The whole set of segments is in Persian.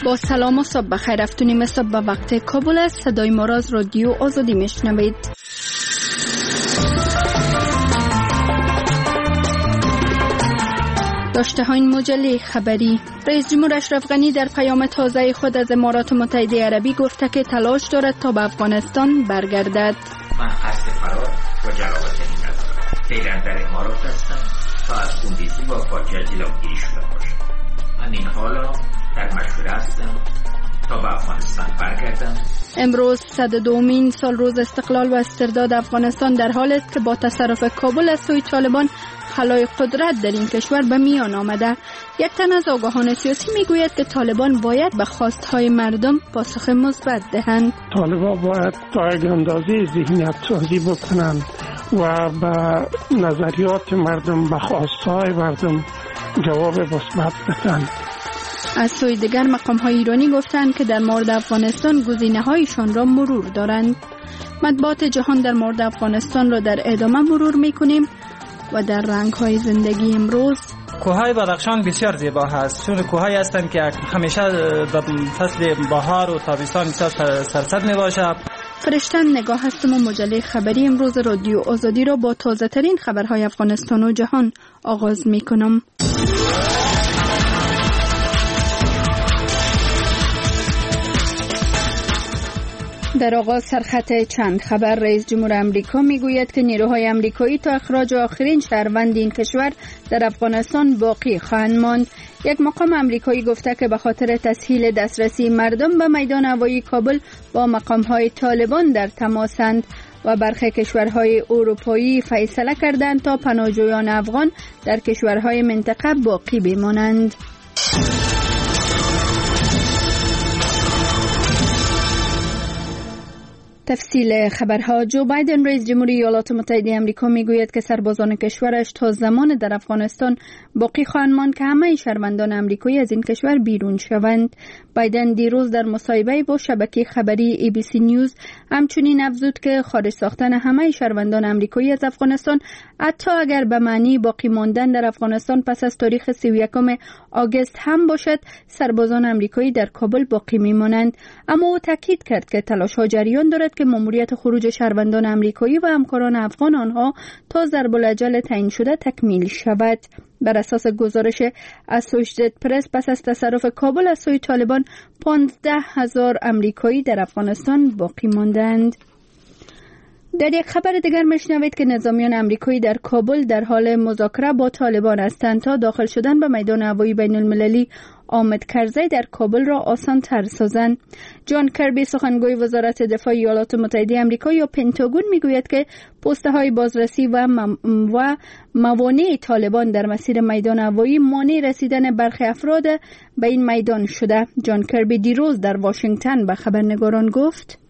با سلام و صبح بخیر. افتونیم صبح به وقت کابل است. صدای ما را از رادیو آزادی میشنوید. داشته های این مجله خبری: رئیس جمهور اشرف غنی در پیام تازه خود از امارات متحده عربی گفته که تلاش دارد تا به افغانستان برگردد. من قصد فرار و جلاوطنی ندارم. فعلا در امارات هستم تا از خونریزی و فاجعه جلوگیری شده باشد. من این حالا در مشوره هستم تا به افغانستان برگردم. امروز 102مین سال روز استقلال و استرداد افغانستان در حال است که با تصرف کابل از سوی طالبان خلای قدرت در این کشور به میان آمده. یک تن از آگاهان سیاسی میگوید که طالبان باید به خواستهای مردم پاسخ مثبت دهند. طالبان باید تا یک اندازه ذهنیت سازی بکنند و به نظریات مردم، به خواستهای مردم جواب مثبت بدهند. از سوی دیگر مقام‌های ایرانی گفتند که در مورد افغانستان گزینه‌هایشان را مرور دارند. مطبوعات جهان در مورد افغانستان را در ادامه مرور می‌کنیم و در رنگ‌های زندگی امروز. کوههای بدخشان بسیار زیبا هست، چون کوههایی هستند که همیشه در فصل بهار و تابستان بسیار سرسبز میباشد. فرشتن نگاه هستم و مجله خبری امروز رادیو آزادی را با تازه ترین خبرهای افغانستان و جهان آغاز می‌کنم. در آغاز سرخط چند خبر: رئیس جمهور امریکا میگوید که نیروهای امریکایی تا اخراج آخرین شهروند این کشور در افغانستان باقی خواهند ماند. یک مقام امریکایی گفته که به خاطر تسهیل دسترسی مردم به میدان هوایی کابل با مقام‌های طالبان در تماسند و برخی کشورهای اروپایی فیصله کردند تا پناهجویان افغان در کشورهای منطقه باقی بمانند. تفصیل خبرها: جو بایدن رئیس جمهوری ایالات متحده آمریکا میگوید که سربازان کشورش تا زمان در افغانستان باقی خواهند ماند که همه شهروندان آمریکایی از این کشور بیرون شوند. بایدن دیروز در مصاحبه با شبکه خبری ABC نیوز همچنین افزود که خارج ساختن همه شهروندان آمریکایی از افغانستان، حتی اگر به معنی باقی ماندن در افغانستان پس از تاریخ 31 آگوست هم باشد، سربازان آمریکایی در کابل باقی میمانند. اما او تاکید کرد که تلاش‌ها جریان دارد که ماموریت خروج شهروندان آمریکایی و همکاران افغان آنها تا ضرب الاجل تعیین شده تکمیل شود. بر اساس گزارش اسوشییتد پرس، پس از تصرف کابل از سوی طالبان 15,000 آمریکایی در افغانستان باقی ماندند. در یک خبر دیگر میشنوید که نظامیان آمریکایی در کابل در حال مذاکره با طالبان هستند تا داخل شدن به میدان هوایی بین المللی آمد کرزی در کابل را آسان تر سازند. جان کربی، سخنگوی وزارت دفاع ایالات متحده آمریکا یا پنتاگون، میگوید که پسته های بازرسی و موانع طالبان در مسیر میدان هوایی مانع رسیدن برخی افراد به این میدان شده. جان کربی دیروز در واشنگتن به خبرنگاران گفت: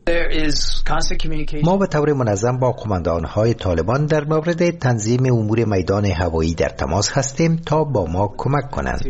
ما به طور منظم با قماندان‌های طالبان در مورد تنظیم امور میدان هوایی در تماس هستیم تا با ما کمک کنند.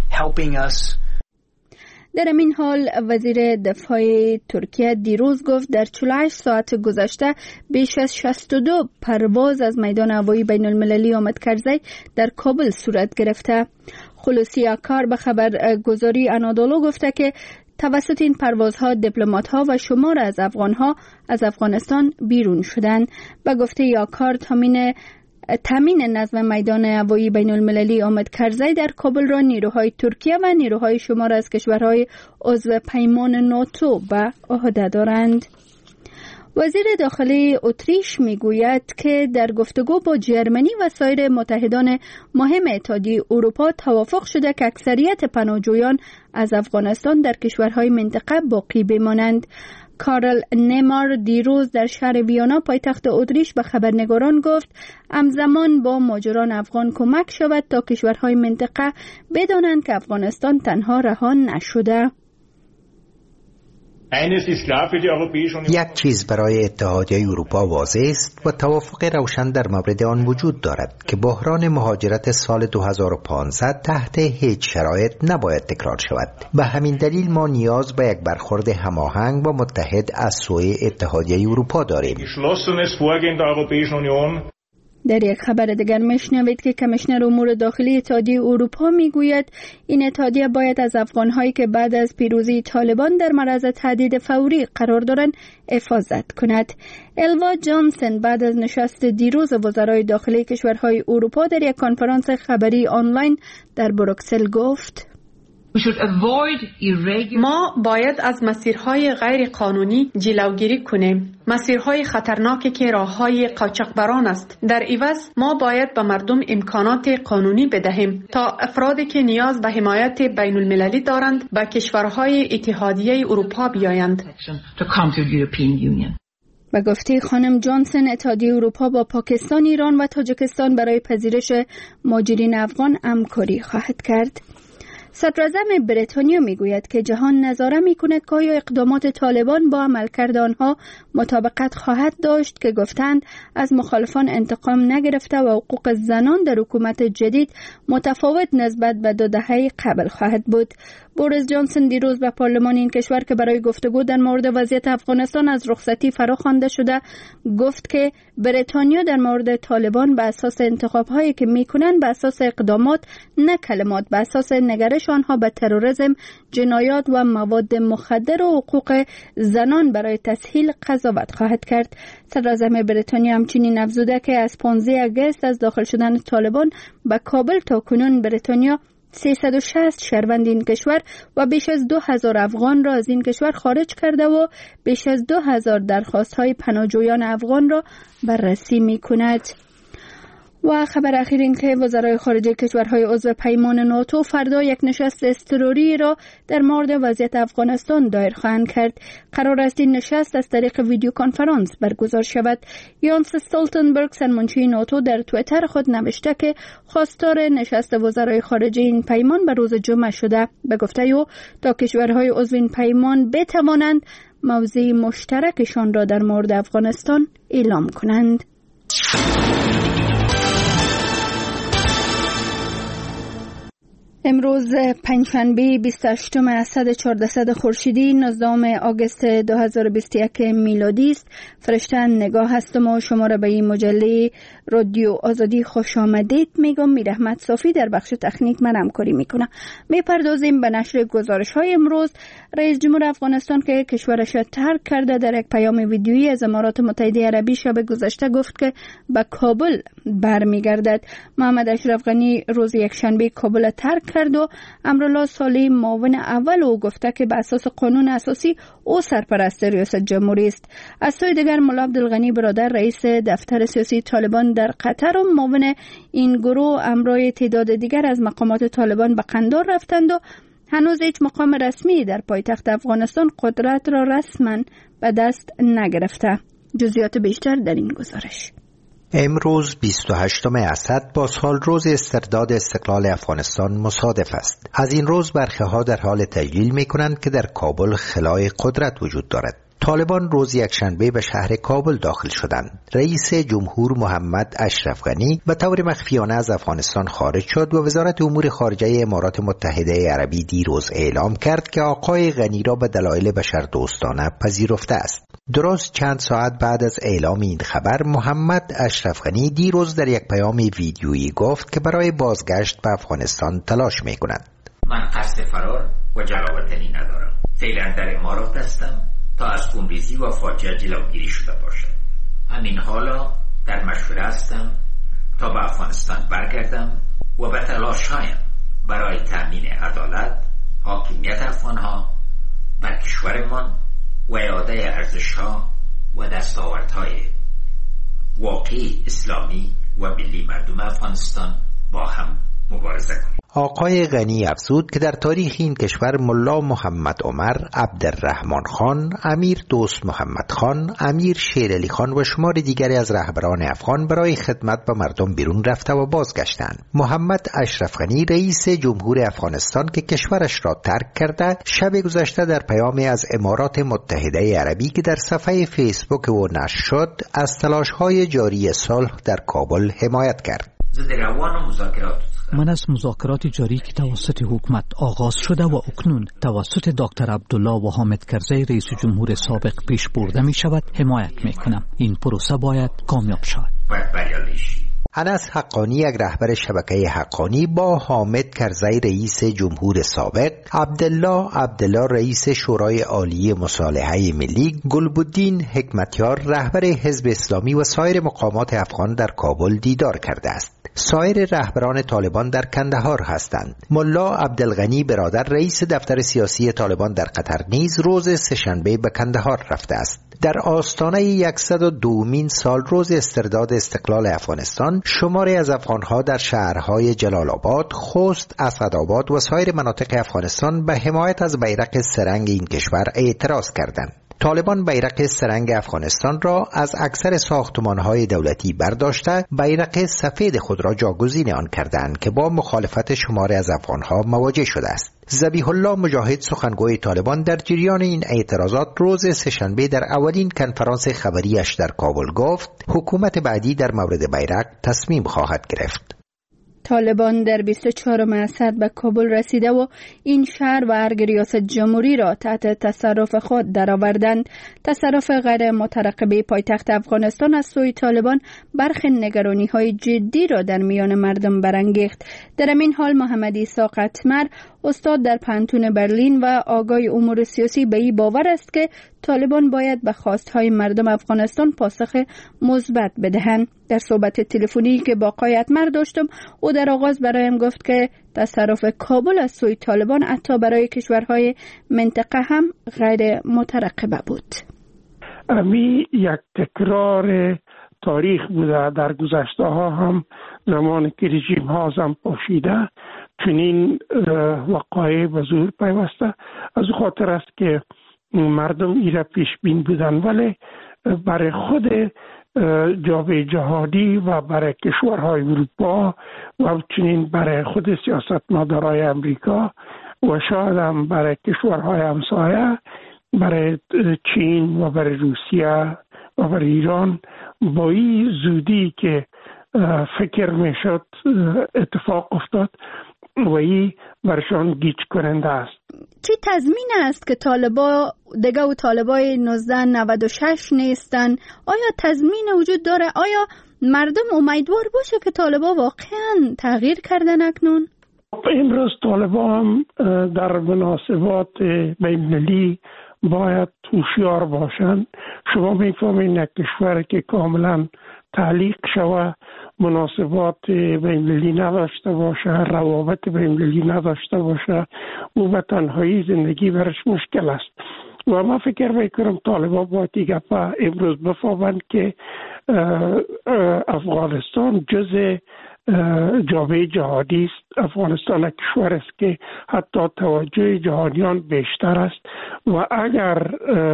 در این حال وزیر دفاع ترکیه دیروز گفت در 48 ساعت گذشته بیش از 62 پرواز از میدان هوایی بین المللی آمد کرزی در کابل صورت گرفته. خلوصی آکار به خبرگزاری انادولو گفته که توسط این پروازها دیپلمات‌ها و شمار از افغان‌ها از افغانستان بیرون شدند. به گفته یاکار تامین نظم میدان هوایی بین المللی آمد کرزی در کابل را نیروهای ترکیه و نیروهای شمار از کشورهای عضو پیمان ناتو به عهده دارند. وزیر داخلی اتریش میگوید که در گفتگو با جرمنی و سایر متحدان مهم اتحادیه اروپا توافق شده که اکثریت پناهجویان از افغانستان در کشورهای منطقه باقی بمانند. کارل نیمار دیروز در شهر ویانا پایتخت اتریش به خبرنگاران گفت همزمان با مهاجران افغان کمک شود تا کشورهای منطقه بدانند که افغانستان تنها رها نشده. یک چیز برای اتحادیه اروپا واضح است و توافق روشن در مورد آن وجود دارد که بحران مهاجرت سال 2015 تحت هیچ شرایط نباید تکرار شود. به همین دلیل ما نیاز به یک برخورد هماهنگ و متحد از سوی اتحادیه اروپا داریم. در یک خبر دیگر میشنوید که کمیشنر امور داخلی اتحادیه اروپا میگوید این اتحادیه باید از افغانهایی که بعد از پیروزی طالبان در معرض تهدید فوری قرار دارند حفاظت کند. الوا جانسن بعد از نشست دیروز وزرای داخلی کشورهای اروپا در یک کنفرانس خبری آنلاین در بروکسل گفت: ما باید از مسیرهای غیر قانونی جلوگیری کنیم، مسیرهای خطرناکی که راههای قاچاقبران است. در عوض ما باید به مردم امکانات قانونی بدهیم تا افرادی که نیاز به حمایت بین المللی دارند به کشورهای اتحادیه اروپا بیایند. به گفته خانم جانسن، اتحادیه اروپا با پاکستان، ایران و تاجیکستان برای پذیرش مهاجرین افغان همکاری خواهد کرد. صدراعظم بریتانیا میگوید که جهان نظاره میکند که آیا اقدامات طالبان با عملکرد آنها مطابقت خواهد داشت که گفتند از مخالفان انتقام نگرفته و حقوق زنان در حکومت جدید متفاوت نسبت به 2 دهه قبل خواهد بود. بوریس جانسن دیروز به پارلمان این کشور که برای گفتگو در مورد وضعیت افغانستان از رخصتی فراخوانده شده گفت که بریتانیا در مورد طالبان به اساس انتخاب‌هایی که میکنند به اساس اقدامات نه کلمات، به اساس نگرش آنها به تروریسم، جنایات و مواد مخدر و حقوق زنان برای تسهیل قضاوت خواهد کرد. صدراعظم بریتانیا همچنین افزوده که از 15 آگوست از داخل شدن طالبان به کابل تا کنون بریتانیا 360 شهروند این کشور و بیش از 2000 افغان را از این کشور خارج کرده و بیش از 2000 درخواست‌های پناهجویان افغان را بررسی می‌کند. و خبر اخیر این که وزرای خارجه کشورهای عضو پیمان ناتو فردا یک نشست اضطراری را در مورد وضعیت افغانستان دایر خواهند کرد. قرار است این نشست از طریق ویدیو کنفرانس برگزار شود. یانس استولتنبرگ سرمنشی ناتو در توییتر خود نوشته که خواستار نشست وزرای خارجه این پیمان به روز جمعه شده. به گفته او تا کشورهای عضو این پیمان بتوانند موضع مشترکشان را در مورد افغانستان اعلام کنند. امروز پنجشنبه 28 اسد 1400 خورشیدی 19 آگوست 2021 میلادی است. فرشته نگاه هستم و شما را به این مجله رادیو آزادی خوش آمدید میگم. میرحمت صافی در بخش تکنیک من همکاری میکنه. میپردازیم به نشر گزارش های امروز. رئیس جمهور افغانستان که کشورش را ترک کرده در یک پیام ویدیویی از امارات متحده عربی شب گذشته گفت که به کابل برمیگردد. محمد اشرف غنی روز یکشنبه کابل ترک کرد و امرالله صالح معاون اول او گفته که به اساس قانون اساسی او سرپرست ریاست جمهوری است. از سوی دیگر ملا عبدالغنی برادر رئیس دفتر سیاسی طالبان در قطر و معاون این گروه همراه تعداد دیگر از مقامات طالبان به قندار رفتند و هنوز هیچ مقام رسمی در پایتخت افغانستان قدرت را رسما به دست نگرفته. جزئیات بیشتر در این گزارش. امروز 28 اسد با سال روز استرداد استقلال افغانستان مصادف است. از این روز برخی‌ها در حال تجلیل می‌کنند که در کابل خلای قدرت وجود دارد. طالبان روز یکشنبه به شهر کابل داخل شدند. رئیس جمهور محمد اشرف غنی به طور مخفیانه از افغانستان خارج شد و وزارت امور خارجه امارات متحده عربی دیروز اعلام کرد که آقای غنی را به دلایل بشردوستانه پذیرفته است. درست چند ساعت بعد از اعلام این خبر، محمد اشرف غنی دیروز در یک پیام ویدیویی گفت که برای بازگشت به افغانستان تلاش می‌کند. من قصد فرار و جلاوطنی ندارم. فعلا در امارات هستم تا از خونریزی و فاجعه جلوگیری شده باشد. همین حالا در مشوره هستم تا به افغانستان برگردم و به تلاش‌هایم برای تأمین عدالت، حاکمیت افغان‌ها بر کشورمان و اعاده ارزش‌ها و دستاوردهای واقعی اسلامی و ملی مردم افغانستان با هم مبارزه کنیم. آقای غنی افزود که در تاریخ این کشور ملا محمد عمر، عبدالرحمن خان، امیر دوست محمد خان، امیر شیرعلی خان و شمار دیگری از رهبران افغان برای خدمت به مردم بیرون رفته و بازگشتند. محمد اشرف غنی رئیس جمهور افغانستان که کشورش را ترک کرده، شب گذشته در پیامی از امارات متحده عربی که در صفحه فیسبوک او نشر شد، از تلاش‌های جاری صلح در کابل حمایت کرد. من از مذاکرات جاری که توسط حکومت آغاز شده و اکنون توسط دکتر عبدالله و حامد کرزی رئیس جمهور سابق پیش برده می شود حمایت می کنم. این پروسه باید کامیاب شود. انس حقانی یک رهبر شبکه حقانی با حامد کرزی رئیس جمهور سابق، عبدالله رئیس شورای عالی مصالحه ملی، گلبدین حکمتیار رهبر حزب اسلامی و سایر مقامات افغان در کابل دیدار کرده است. سایر رهبران طالبان در کندهار هستند. ملا عبدالغنی برادر رئیس دفتر سیاسی طالبان در قطر نیز روز سه‌شنبه به کندهار رفته است. در آستانه 102مین سال روز استرداد استقلال افغانستان، شماری از افغانها در شهرهای جلال آباد، خوست، اسعدآباد و سایر مناطق افغانستان به حمایت از بیرق سه‌رنگ این کشور اعتراض کردند. طالبان بیرق سه‌رنگ افغانستان را از اکثر ساختمان‌های دولتی برداشته، بیرق سفید خود را جاگزین آن کردند که با مخالفت شماری از افغان‌ها مواجه شده است. ذبیح الله مجاهد سخنگوی طالبان در جریان این اعتراضات روز سه‌شنبه در اولین کنفرانس خبریش در کابل گفت حکومت بعدی در مورد بیرق تصمیم خواهد گرفت. طالبان در 24 اسد به کابل رسیده و این شهر و ارگ ریاست جمهوری را تحت تصرف خود درآوردند. تصرف غیر مترقبه پایتخت افغانستان از سوی طالبان برخی نگرانی‌های جدی را در میان مردم برانگیخت. در این حال محمد عیسی قطمر، استاد در پانتون برلین و آگاه امور سیاسی، به این باور است که طالبان باید به خواستهای مردم افغانستان پاسخ مثبت بدهند. در صحبت تلفنی که با آقای قطمر داشتم، او در آغاز برایم گفت که تصرف کابل از سوی طالبان حتی برای کشورهای منطقه هم غیر مترقبه بود. امی یک تکرار تاریخ بوده. در گذشته ها هم زمان که رژیم ها هم پاشیده چنین وقایع به ظهور پیوسته. از خاطر است که مردم ایره پیش بین بودن، ولی برای خود جامعه جهانی و برای کشورهای اروپا و چنین برای خود سیاستمدارای امریکا و شاید هم برای کشورهای همسایه، برای چین و برای روسیه و برای ایران، با این زودی که فکر میشد اتفاق افتاد و این برشان گیج کننده است. چی تضمین است که طالبای 1996 نیستن؟ آیا تضمین وجود داره؟ آیا مردم امیدوار باشه که طالبا واقعا تغییر کردن اکنون؟ امروز طالبا هم در مناسبات بین‌المللی باید هوشیار باشند. شما میفهمین یک کشور که کاملا تعلیق شوه، مناسبات بین‌المللی نداشته باشه، روابط بین‌المللی نداشته باشه، او به تنهایی زندگی برش مشکل است. و ما فکر میکنم طالبان باید دیگه امروز بفهمند که افغانستان جز جامعه جهانی است. افغانستان یک کشور است که حتی توجه جهانیان بیشتر است و اگر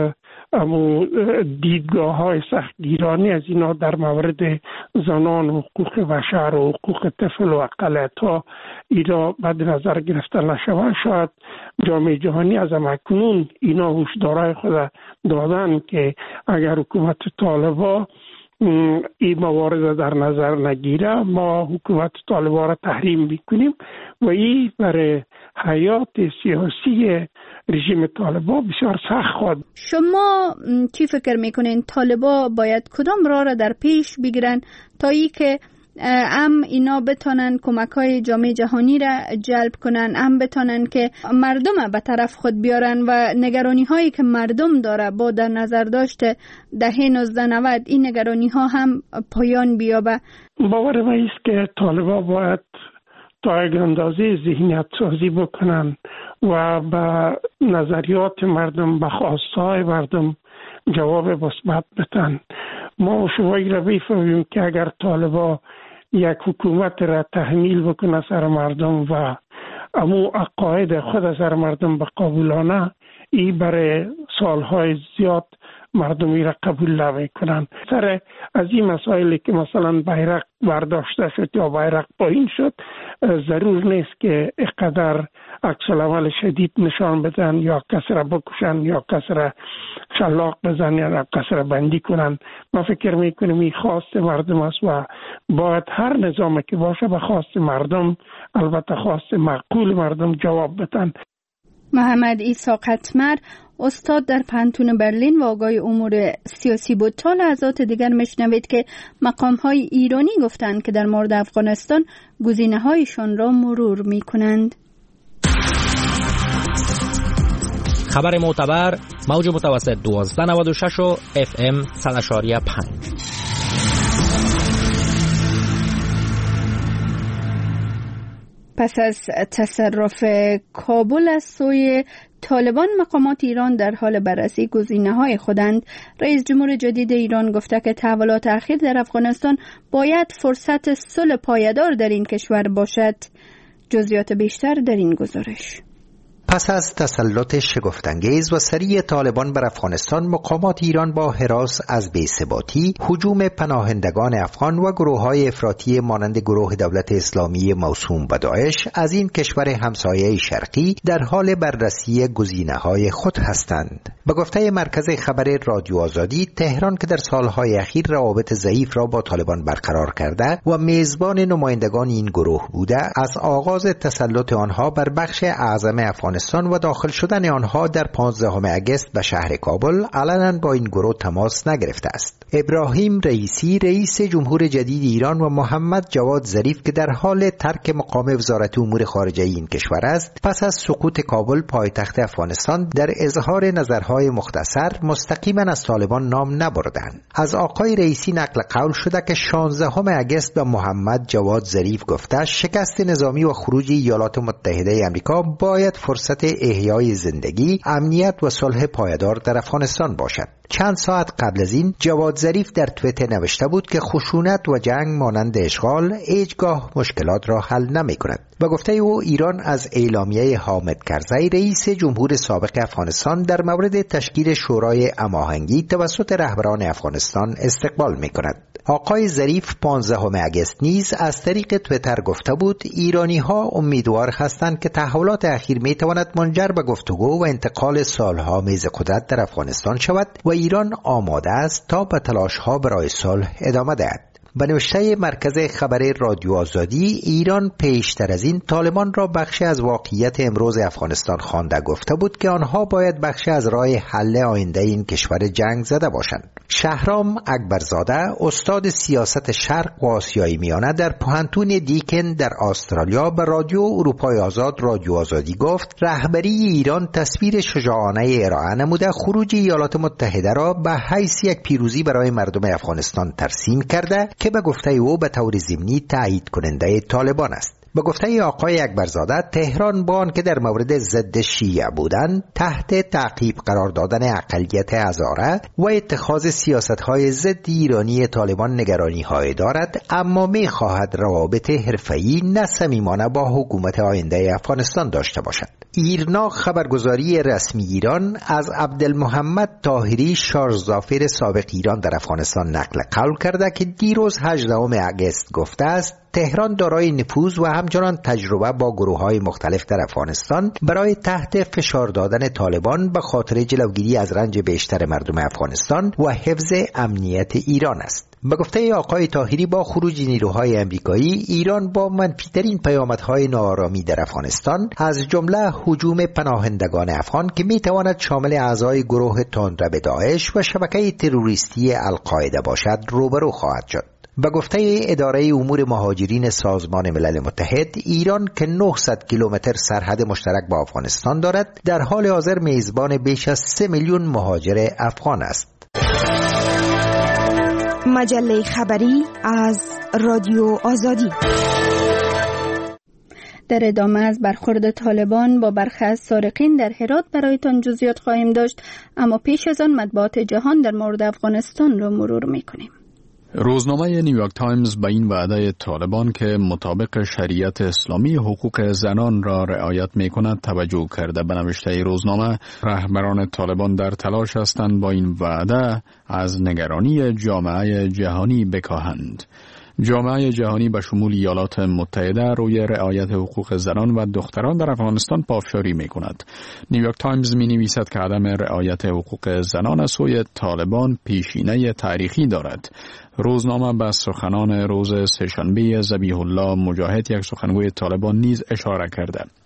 دیدگاه های سختگیرانی از اینا در مورد زنان و حقوق بشر و حقوق طفل و اقلیت ها اینا بد نظر گرفته نشود، شاید جامعه جهانی از اکنون اینا هشدارهای خود دادن که اگر حکومت طالبان این موارد در نظر نگیره ما حکومت طالبان را تحریم میکنیم و این برای حیات سیاسی رژیم طالبان بسیار سخت خواهد. شما چی فکر میکنین طالبان باید کدام راه را در پیش بگیرن تا ای که اینا بتونن کمک‌های جامعه جهانی را جلب کنن، بتونن که مردم به طرف خود بیارن و نگرانی‌هایی که مردم داره با در نظر داشته دهه 1990 این نگرانی‌ها هم پایان بیابه؟ باور من است که طالبان باید تا یک اندازه ذهنیت سازی بکنن و به نظریات مردم، به خواستهای مردم جواب مثبت بدن. ما شما را بفهمیم که اگر طالبان یک حکومت را تحمیل بکنه سر مردم و امو عقاید خود سر مردم به قبولانه، این برای سالهای زیاد مردمی را قبول نمیکنن. سر از این مسائلی که مثلا بیرق برداشته شد یا بیرق پایین شد ضرور نیست که اقدر عکس العمل شدید نشان بدن یا کس را بکشن یا کس را شلاق بزن یا کس را بندی کنن. ما فکر میکنیم این خواست مردم است و باید هر نظامی که باشه به خواست مردم، البته خواست معقول مردم، جواب بدن. محمد عیسی قطمر، استاد در پانتون برلین و آقای امور سیاسی بود. تا لحظات دیگر میشنوید که مقام‌های ایرانی گفتند که در مورد افغانستان گزینه‌هایشان را مرور می‌کنند. خبر معتبر موج متوسط 1296 و FM 100.5. پس از تصرف کابل از سوی طالبان، مقامات ایران در حال بررسی گزینه‌های خودند. رئیس جمهور جدید ایران گفته که تحولات اخیر در افغانستان باید فرصت صلح پایدار در این کشور باشد. جزئیات بیشتر در این گزارش. پس از تسلط شگفت‌انگیز و سریع طالبان بر افغانستان، مقامات ایران با هراس از بی‌ثباتی، هجوم پناهندگان افغان و گروه‌های افراطی مانند گروه دولت اسلامی موسوم به داعش از این کشور همسایه شرقی در حال بررسی گزینه‌های خود هستند. به گفته مرکز خبر رادیو آزادی، تهران که در سالهای اخیر روابط ضعیف را با طالبان برقرار کرده و میزبان نمایندگان این گروه بوده، از آغاز تسلط آنها بر بخش اعظم افغانستان و داخل شدن آنها در 15 اگست به شهر کابل علنا با این گروه تماس نگرفته است. ابراهیم رئیسی رئیس جمهور جدید ایران و محمد جواد ظریف که در حال ترک مقام وزارت امور خارجه این کشور است، پس از سقوط کابل پایتخت افغانستان در اظهار نظرهای مختصر مستقیما از طالبان نام نبردند. از آقای رئیسی نقل قول شده که 16 اگست به محمد جواد ظریف گفته شکست نظامی و خروج ایالات متحده آمریکا باید فرصت احیای زندگی، امنیت و صلح پایدار در افغانستان باشد. چند ساعت قبل از این جواد ظریف در توییتر نوشته بود که خشونت و جنگ مانند اشغال هیچگاه مشکلات را حل نمی کند. به گفته او، ایران از اعلامیه حامد کرزی رئیس جمهور سابق افغانستان در مورد تشکیل شورای هماهنگی توسط رهبران افغانستان استقبال می کند. آقای ظریف 15 اگست نیز از طریق توییتر گفته بود ایرانی ها امیدوار هستند که تحولات اخیر می تواند منجر به گفتگو و انتقال سالها میز قدرت در افغانستان شود و ایران آماده است تا به تلاش ها برای صلح ادامه دهد. به نوشته مرکز خبر رادیو آزادی، ایران پیشتر از این طالبان را بخشی از واقعیت امروز افغانستان خوانده گفته بود که آنها باید بخشی از راه حل آینده این کشور جنگ زده باشند. شهرام اکبرزاده، استاد سیاست شرق و آسیای میانه در پانتون دیکن در استرالیا، به رادیو اروپای آزاد رادیو آزادی گفت رهبری ایران تصویر شجاعانه ارائه نموده خروج ایالات متحده را به حیث یک پیروزی برای مردم افغانستان ترسیم کرده که به گفته او به طور ضمنی تایید کننده طالبان است. به گفته آقای اکبرزاده، تهران با آن که در مورد ضد شیعه بودند تحت تعقیب قرار دادن اقلیت هزاره و اتخاذ سیاست‌های ضد ایرانی طالبان نگرانی‌های دارد، اما می‌خواهد روابط حرفه‌ای نه صمیمانه با حکومت آینده افغانستان داشته باشد. ایرنا خبرگزاری رسمی ایران از عبدالمحمد طاهری شارژظافر سابق ایران در افغانستان نقل قول کرده که دیروز 18 اگست گفته است تهران دارای نفوذ و همچنان تجربه با گروه‌های مختلف در افغانستان برای تحت فشار دادن طالبان به خاطر جلوگیری از رنج بیشتر مردم افغانستان و حفظ امنیت ایران است. به گفته آقای طاهری، با خروج نیروهای آمریکایی، ایران با منفی‌ترین پیامدهای ناآرامی در افغانستان از جمله هجوم پناهندگان افغان که می‌تواند شامل اعضای گروه تندرو داعش و شبکه تروریستی القاعده باشد روبرو خواهد شد. به گفته اداره امور مهاجرین سازمان ملل متحد، ایران که 900 کیلومتر سرحد مشترک با افغانستان دارد، در حال حاضر میزبان بیش از 3 میلیون مهاجر افغان است. مجله خبری از رادیو آزادی. در ادامه از برخورد طالبان با برخی از سارقین در هرات برایتان جزئیات خواهیم داشت، اما پیش از آن مطبوعات جهان در مورد افغانستان را مرور می‌کنیم. روزنامه نیویورک تایمز به این وعده طالبان که مطابق شریعت اسلامی حقوق زنان را رعایت می‌کند توجه کرده. به نوشته روزنامه، رهبران طالبان در تلاش هستند با این وعده از نگرانی جامعه جهانی بکاهند. جامعه جهانی به شمول ایالات متحده روی رعایت حقوق زنان و دختران در افغانستان پافشاری می کند. نیویورک تایمز می نویسد که عدم رعایت حقوق زنان از سوی طالبان پیشینه تاریخی دارد. روزنامه به سخنان روز سه‌شنبه ذبیح الله مجاهد، یک سخنگوی طالبان، نیز اشاره کرده.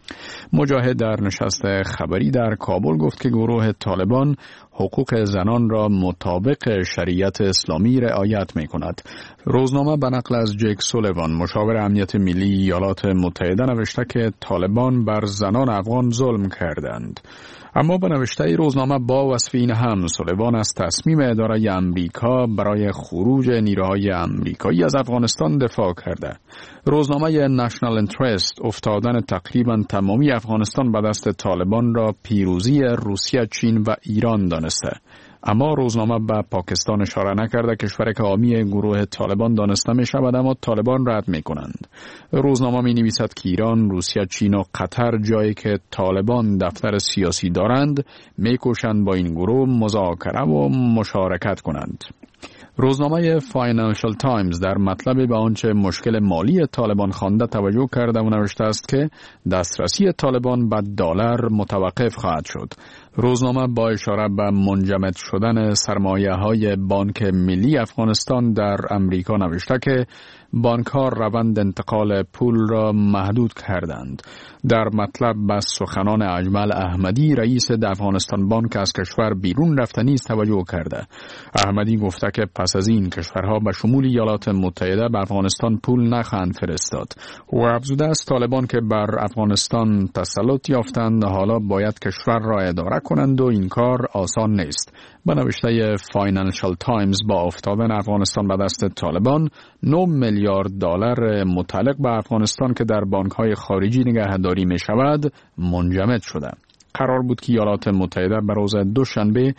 مجاهد در نشست خبری در کابل گفت که گروه طالبان حقوق زنان را مطابق شریعت اسلامی رعایت می کند. روزنامه به نقل از جک سولیوان مشاور امنیت ملی ایالات متحده نوشته که طالبان بر زنان افغان ظلم کردند. اما به نوشته روزنامه با وصف این هم سولیوان از تصمیم اداره امریکا برای خروج نیروهای امریکایی از افغانستان دفاع کرده. روزنامه نشنال انترست افتادن تقریبا تمامی افغانستان به دست طالبان را پیروزی روسیه، چین و ایران دانسته. اما روزنامه به پاکستان اشاره نکرده، کشوری که حامی گروه طالبان دانسته می شود اما طالبان رد می کنند. روزنامه می نویسد که ایران، روسیه، چین و قطر جایی که طالبان دفتر سیاسی دارند می کوشند با این گروه مذاکره و مشارکت کنند. روزنامه فاینانشال تایمز در مطلب به آنچه مشکل مالی طالبان خوانده توجه کرده و نوشته است که دسترسی طالبان به دلار متوقف خواهد شد. روزنامه با اشاره به منجمد شدن سرمایه‌های بانک ملی افغانستان در امریکا نوشته که بانک‌ها روند انتقال پول را محدود کردند. در مطلب به سخنان اجمل احمدی رئیس افغانستان بانک از کشور بیرون رفته نیز توجه کرده. احمدی گفته که پس از این کشورها به شمول ایالات متحده به افغانستان پول نخواهند فرستاد و افزوده است طالبان که بر افغانستان تسلط یافتند حالا باید کشور را اداره کنند و این کار آسان نیست. به نوشته فاینانشال تایمز با افتادن افغانستان به دست طالبان 9 میلیارد دلار متعلق به افغانستان که در بانک‌های خارجی نگهداری می شود منجمد شده. قرار بود که ایالات متحده به روز دوشنبه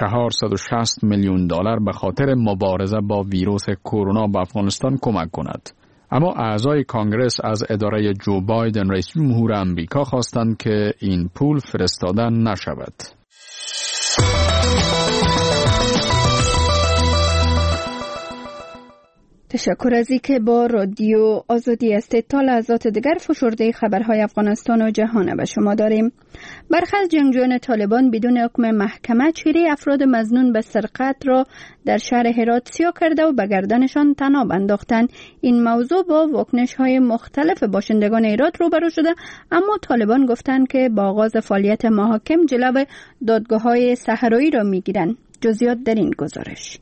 460 میلیون دلار به خاطر مبارزه با ویروس کرونا به افغانستان کمک کند. اما اعضای کانگرس از اداره جو بایدن رئیس جمهور امریکا خواستند که این پول فرستاده نشود. تشکر از اینکه با رادیو آزادی هستید. تا لحظات دیگر فشرده خبرهای افغانستان و جهان به شما داریم. برخلاف جنگجویان طالبان بدون حکم محکمه چهره افراد مظنون به سرقت را در شهر هرات سیاه کرده و به گردنشان طناب انداختند. این موضوع با واکنش‌های مختلف باشندگان هرات روبرو شده، اما طالبان گفتند که با آغاز فعالیت محاکم جلو دادگاه‌های صحرایی را می‌گیرند. جزئیات در این گزارش.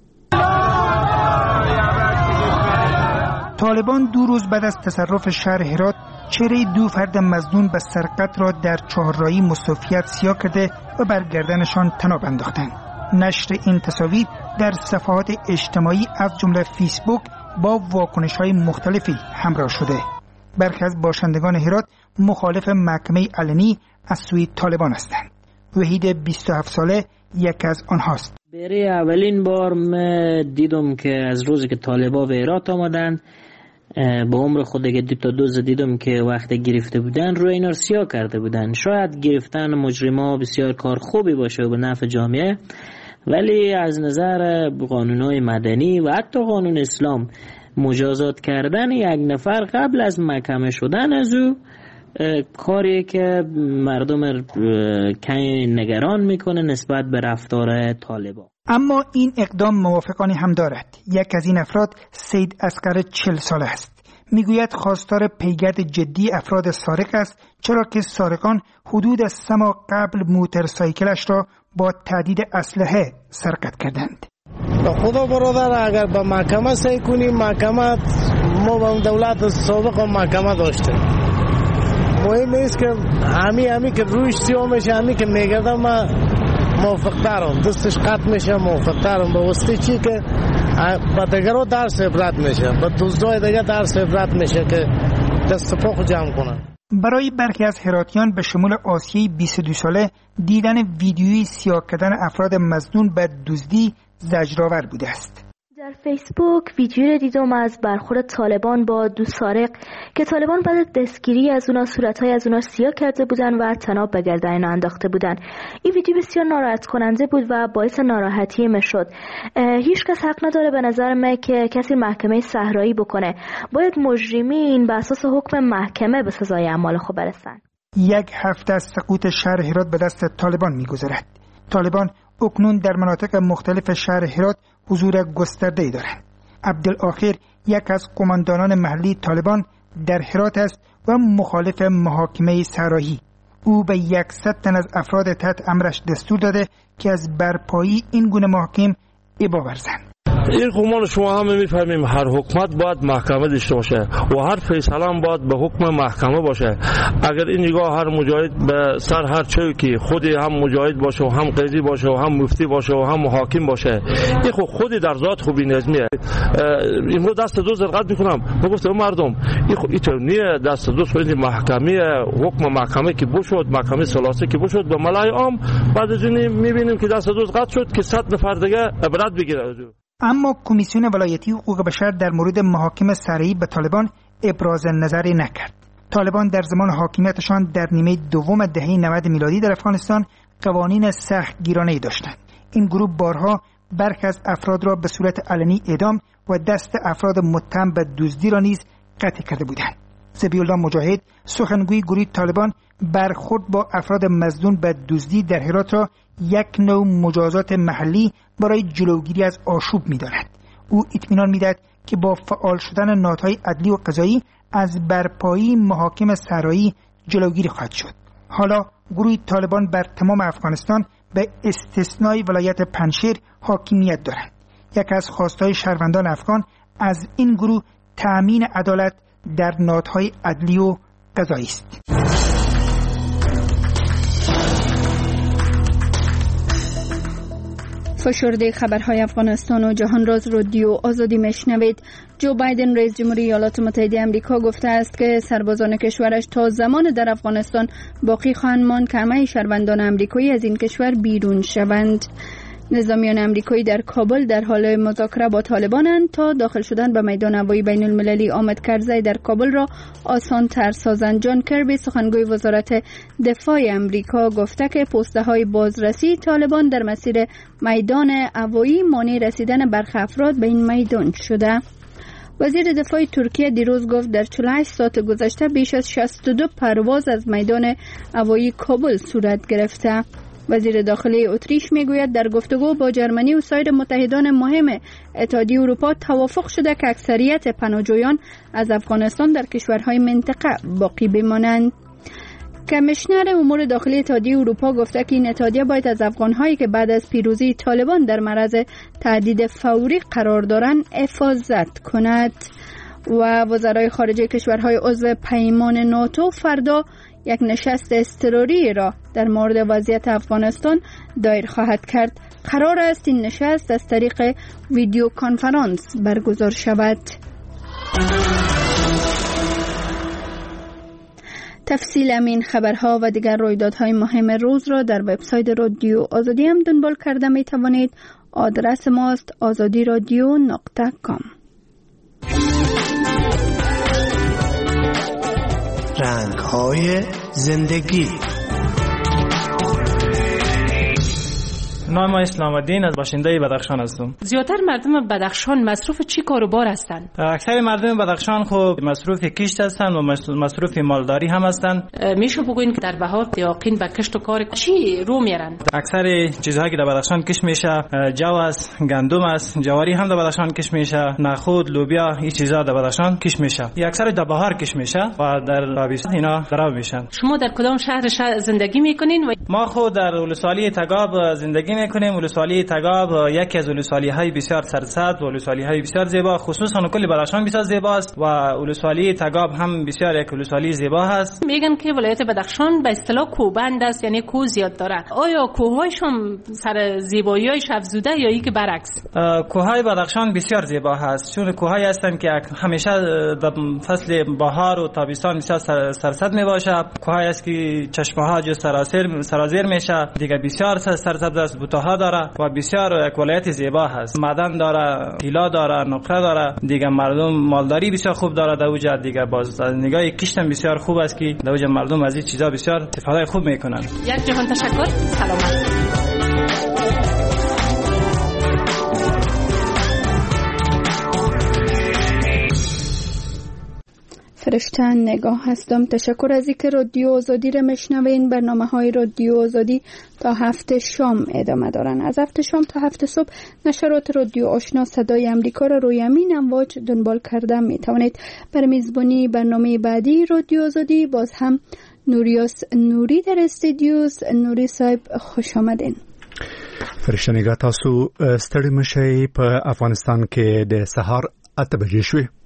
طالبان 2 روز بعد از تصرف شهر هرات چهره 2 فرد مظنون به سرقت را در چهارراهی مستوفیت سیاه کرده و بر گردنشان طناب انداختند. نشر این تصاویر در صفحات اجتماعی از جمله فیسبوک با واکنش‌های مختلفی همراه شده. برخی از باشندگان هرات مخالف محکمه علنی از سوی طالبان هستند. وحید 27 ساله یک از آنهاست. برای اولین بار من دیدم که از روزی که طالبا به هرات آمدن با عمر خود دیگه تا دوز دیدم که وقتی گرفته بودن روی اینا سیاه کرده بودن. شاید گرفتن مجرما بسیار کار خوبی باشه و به نفع جامعه، ولی از نظر قانونهای مدنی و حتی قانون اسلام مجازات کردن یک نفر قبل از محکمه شدن از او کاری که مردم کمی نگران میکنه نسبت به رفتار طالبان. اما این اقدام موافقانی هم دارد. یک از این افراد سید اصغر 40 ساله است. میگوید خواستار پیگرد جدی افراد سارق است، چرا که سارقان حدود 3 ماه قبل موتورسایکلش را با تعدید اسلحه سرقت کردند. خدا برادر، اگر به محکمه سعی کنیم، محکمه ما با دولت سابق محکمه داشته. مهم است که همی که روش سیاه میشه، همی که میگردم من موافق دارم، دستش قطع میشه، موافق دارم. به واسطه چی که با دیگرها درس عبرت میشه، با دوستای دیگر درس عبرت میشه که دست پا جمع کنن. برای برخی از هراتیان به شمول آسیه 22 ساله دیدن ویدیوی سیاه کردن افراد مظنون به دزدی زجرآور بوده است. در فیسبوک ویدیو دیدم از برخورد طالبان با 2 سارق که طالبان بعد از دستگیری از اونا صورتهای از اونا سیاه کرده بودن و طناب به گردن انداخته بودن. این ویدیو بسیار ناراحت کننده بود و باعث ناراحتی من شد. هیچ کس حق نداره به نظر من که کسی محکمه صحرایی بکنه. باید مجرمین به اساس حکم محکمه به سزای اعمال خود برسن. 1 هفته از سقوط شهر هرات به دست طالبان می‌گذرد. طالبان اکنون در مناطق مختلف شهر هرات حضور گسترده‌ای دارند. عبدالآخر یک از قماندانان محلی طالبان در هرات است و مخالف محاکمه صحرایی. او به 100 تن از افراد تحت امرش دستور داده که از برپایی این گونه محاکم ابا ورزند. این قمان شما همه میفهمیم هر حکومت باید محکمه داشته باشه و هر فیصله هم باید به حکم محکمه باشه. اگر این نگاه هر مجاهد به سر هر چیزی که خودی هم مجاهد باشه و هم قاضی باشه و هم مفتی باشه و هم محاکم باشه، این خودی در ذات خوبی نظمیه. امروز دست دو زرقت میکنم میگفتم مردم این چونیه دست دو سوی محکمه حکم محکمه که بشد، محکمه ثلاثه که بشد به ملای عام، بعد از این میبینیم که دست دو زرقت شد که 100 نفر دیگه عبرت بگیره. اما کمیسیون ولایتی حقوق بشر در مورد محاکم صحرایی به طالبان ابراز نظری نکرد. طالبان در زمان حاکمیتشان در نیمه دوم دهه 90 میلادی در افغانستان قوانین سخت گیرانه‌ای داشتند. این گروه بارها برخی از افراد را به صورت علنی اعدام و دست افراد متهم به دزدی را نیز قطع کرده بودند. ذبیح‌الله مجاهد، سخنگوی گروه طالبان، برخورد با افراد مظنون به دزدی در هرات را یک نوع مجازات محلی برای جلوگیری از آشوب می‌داند. او اطمینان می‌دهد که با فعال شدن نهادهای عدلی و قضایی از برپایی محاکم صحرایی جلوگیری خواهد شد. حالا گروه طالبان بر تمام افغانستان به استثنای ولایت پنجشیر حاکمیت دارد. یک از خواستهای شهروندان افغان از این گروه تأمین عدالت در نهادهای عدلی و قضایی است. فشرده خبرهای افغانستان و جهان راز رادیو آزادی میشنوید. جو بایدن رئیس جمهوری ایالات متحده آمریکا گفته است که سربازان کشورش تا زمان در افغانستان باقی خواهند ماند که همه شهروندان آمریکایی از این کشور بیرون شوند. نظامیان آمریکایی در کابل در حال مذاکره با طالبانند تا داخل شدن به میدان هوایی بین المللی حامد کرزی در کابل را آسان تر سازند. جان کربی سخنگوی وزارت دفاع آمریکا گفته که پوسته های بازرسی طالبان در مسیر میدان هوایی مانع رسیدن برخی افراد به این میدان شده. وزیر دفاع ترکیه دیروز گفت در 48 ساعت گذشته بیش از 62 پرواز از میدان هوایی کابل صورت گرفته. وزیر داخلی اتریش میگوید در گفتگو با جرمنی و سایر متحدان مهم اتحادیه اروپا توافق شده که اکثریت پناهجویان از افغانستان در کشورهای منطقه باقی بمانند. کمیشنر امور داخلی اتحادیه اروپا گفته که این اتحادیه باید از افغانهایی که بعد از پیروزی طالبان در معرض تهدید فوری قرار دارند حفاظت کند. و وزرای خارجه کشورهای عضو پیمان ناتو فردا یک نشست اضطراری را در مورد وضعیت افغانستان دایر خواهد کرد. قرار است این نشست از طریق ویدیو کانفرانس برگزار شود. تفصیل همین خبرها و دیگر رویدادهای مهم روز را در وبسایت رادیو آزادی هم دنبال کرده می توانید. آدرس ماست azadiradio.com. رنگ‌های زندگی. نام ما اسلام الدین، از باشنده بدخشان هستم. زیادتر مردم بدخشان مصروف چی کار و بار هستند؟ اکثر مردم بدخشان خب مصروف کشت هستند و مصروف مالداری هم هستند. میشه بگوین که در بهار یقین به کشت و کار چی رو میرن؟ اکثر چیزهایی که در بدخشان کش میشه جو است، گندم است، جواری هم در بدخشان کش میشه، نخود، لوبیا، این چیزا در بدخشان کش میشه. اکثر در بهار کش میشه و در تابستان اینا خراب میشن. شما در کدام شهر زندگی میکنین؟ ما خود در ولسوالی تگاب زندگی میکنیم. ولسوالی تگاب یکی از ولسوالی‌های بسیار سرسبز و ولسوالی‌های بسیار زیبا، خصوصا کل بدخشان بسیار زیباست و ولسوالی تگاب هم بسیار یک ولسوالی زیبا هست. میگن که ولایت بدخشان به اصطلاح کوهبند است، یعنی کوه زیاد داره. آیا کوه‌هایش هم سر زیبایی‌هایش افزوده یا اینکه برعکس؟ کوه‌های بدخشان بسیار زیبا هست، چون کوه‌هایی هستند که همیشه در فصل بهار و تابستان بسیار سرسبز میباشه. کوه‌هایی است که چشمه‌ها جو سرازیر میشه، دیگه بسیار سرسبز است، بوته‌ها داره و بسیار یک ولایت زیبا هست. معدن داره، طلا داره، نقره داره، دیگه مردم مالداری بسیار خوب داره در اوجا. دیگه باز از نگاه کشتم بسیار خوب است که در اوجا مردم از این چیزا بسیار استفاده خوب میکنن. یک جهان تشکر. سلامت. فرشته نگاه هستم. تشکر از اینکه رادیو آزادی را میشنوین. برنامه‌های رادیو آزادی تا 7 شام ادامه دارن. از 7 شام تا 7 صبح نشرات رادیو آشنا صدای امریکا را روی همین امواج دنبال کرده می توانید. برای میزبانی برنامه بعدی رادیو آزادی باز هم نوری در استودیوز. نوری صاحب خوش آمدین. فرشته نگاه تاسو ستړي مشي په افغانستان کې د سهار 8 بجې شوې.